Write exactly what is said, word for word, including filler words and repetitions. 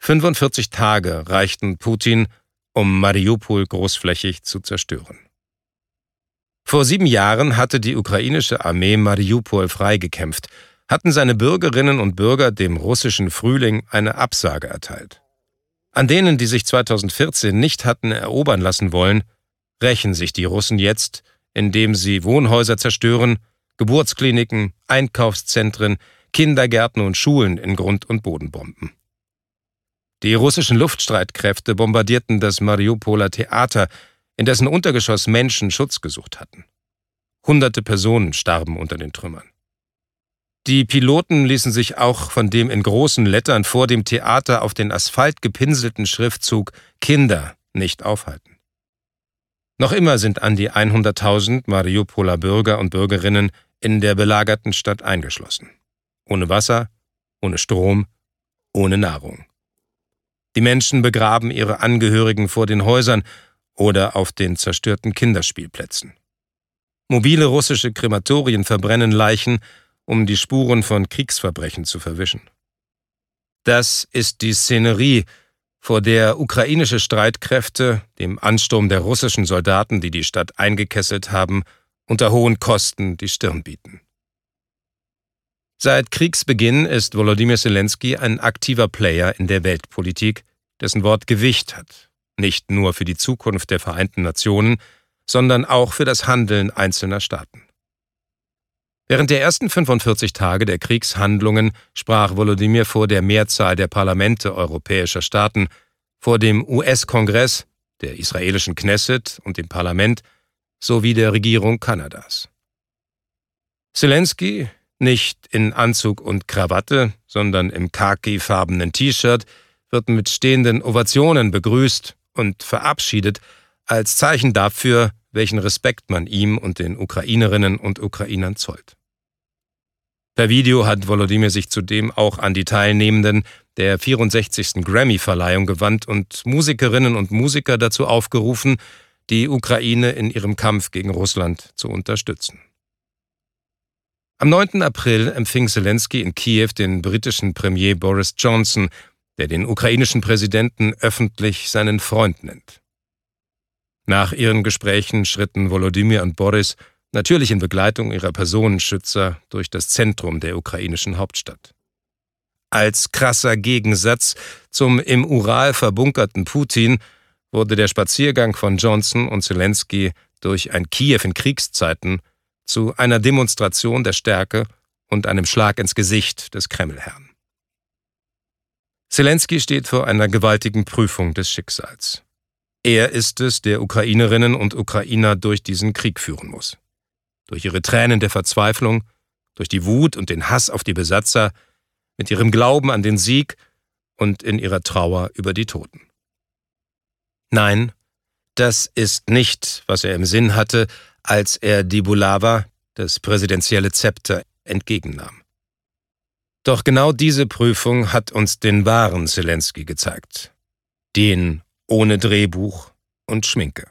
fünfundvierzig Tage reichten Putin, um Mariupol großflächig zu zerstören. Vor sieben Jahren hatte die ukrainische Armee Mariupol freigekämpft, hatten seine Bürgerinnen und Bürger dem russischen Frühling eine Absage erteilt. An denen, die sich zweitausendvierzehn nicht hatten erobern lassen wollen, rächen sich die Russen jetzt, indem sie Wohnhäuser zerstören, Geburtskliniken, Einkaufszentren, Kindergärten und Schulen in Grund und Boden bomben. Die russischen Luftstreitkräfte bombardierten das Mariupoler Theater, in dessen Untergeschoss Menschen Schutz gesucht hatten. Hunderte Personen starben unter den Trümmern. Die Piloten ließen sich auch von dem in großen Lettern vor dem Theater auf den Asphalt gepinselten Schriftzug »Kinder« nicht aufhalten. Noch immer sind an die hunderttausend Mariupoler Bürger und Bürgerinnen in der belagerten Stadt eingeschlossen. Ohne Wasser, ohne Strom, ohne Nahrung. Die Menschen begraben ihre Angehörigen vor den Häusern oder auf den zerstörten Kinderspielplätzen. Mobile russische Krematorien verbrennen Leichen, um die Spuren von Kriegsverbrechen zu verwischen. Das ist die Szenerie, vor der ukrainische Streitkräfte dem Ansturm der russischen Soldaten, die die Stadt eingekesselt haben, unter hohen Kosten die Stirn bieten. Seit Kriegsbeginn ist Volodymyr Zelensky ein aktiver Player in der Weltpolitik, dessen Wort Gewicht hat, nicht nur für die Zukunft der Vereinten Nationen, sondern auch für das Handeln einzelner Staaten. Während der ersten fünfundvierzig Tage der Kriegshandlungen sprach Volodymyr vor der Mehrzahl der Parlamente europäischer Staaten, vor dem U S-Kongress, der israelischen Knesset und dem Parlament sowie der Regierung Kanadas. Zelensky, nicht in Anzug und Krawatte, sondern im khakifarbenen T-Shirt, wird mit stehenden Ovationen begrüßt und verabschiedet, als Zeichen dafür, welchen Respekt man ihm und den Ukrainerinnen und Ukrainern zollt. Per Video hat Volodymyr sich zudem auch an die Teilnehmenden der vierundsechzigsten Grammy-Verleihung gewandt und Musikerinnen und Musiker dazu aufgerufen, die Ukraine in ihrem Kampf gegen Russland zu unterstützen. Am neunten April empfing Zelensky in Kiew den britischen Premier Boris Johnson, der den ukrainischen Präsidenten öffentlich seinen Freund nennt. Nach ihren Gesprächen schritten Volodymyr und Boris, natürlich in Begleitung ihrer Personenschützer, durch das Zentrum der ukrainischen Hauptstadt. Als krasser Gegensatz zum im Ural verbunkerten Putin wurde der Spaziergang von Johnson und Zelensky durch ein Kiew in Kriegszeiten zu einer Demonstration der Stärke und einem Schlag ins Gesicht des Kremlherrn. Zelensky steht vor einer gewaltigen Prüfung des Schicksals. Er ist es, der Ukrainerinnen und Ukrainer durch diesen Krieg führen muss. Durch ihre Tränen der Verzweiflung, durch die Wut und den Hass auf die Besatzer, mit ihrem Glauben an den Sieg und in ihrer Trauer über die Toten. Nein, das ist nicht, was er im Sinn hatte, als er die Bulava, das präsidentielle Zepter, entgegennahm. Doch genau diese Prüfung hat uns den wahren Zelensky gezeigt. Den ohne Drehbuch und Schminke.